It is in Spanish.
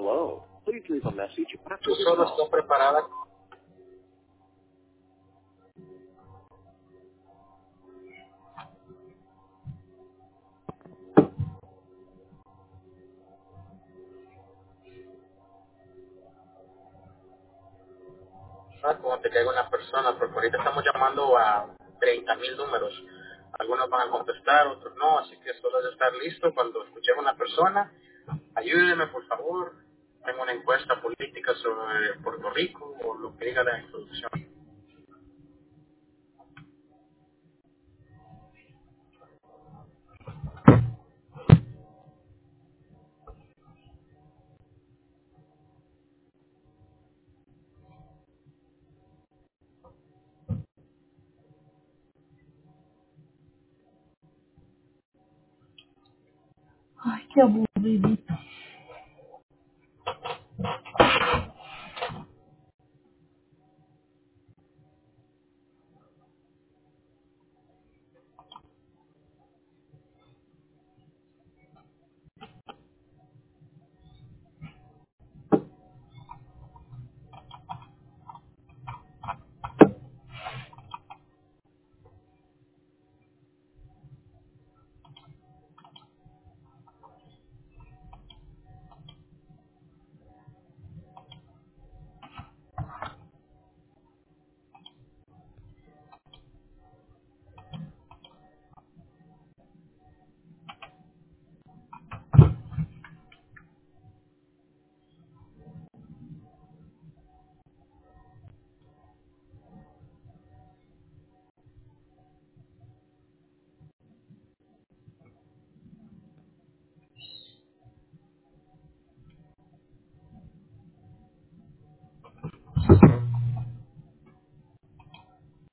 Hello. Please leave a message after Tú the solo tone. estás preparada. Cuando te caiga una persona, porque ahorita estamos llamando a 30,000 números. Algunos van a contestar, otros no, así que solo de estar listo cuando escuchemos a una persona. Ayúdeme, por favor. Tengo una encuesta política sobre Puerto Rico o lo que diga la introducción. Ay, qué aburrido.